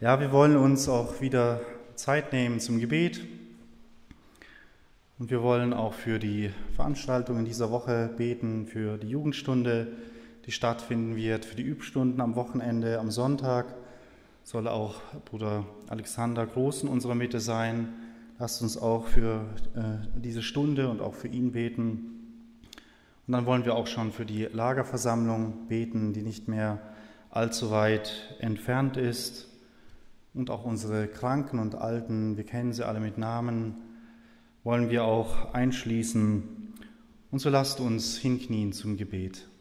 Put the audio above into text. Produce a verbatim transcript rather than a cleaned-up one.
Ja, wir wollen uns auch wieder Zeit nehmen zum Gebet und wir wollen auch für die Veranstaltungen dieser Woche beten, für die Jugendstunde, die stattfinden wird, für die Übstunden am Wochenende, am Sonntag soll auch Bruder Alexander Groß in unserer Mitte sein. Lasst uns auch für äh, diese Stunde und auch für ihn beten. Und dann wollen wir auch schon für die Lagerversammlung beten, die nicht mehr allzu weit entfernt ist. Und auch unsere Kranken und Alten, wir kennen sie alle mit Namen, wollen wir auch einschließen. Und so lasst uns hinknien zum Gebet.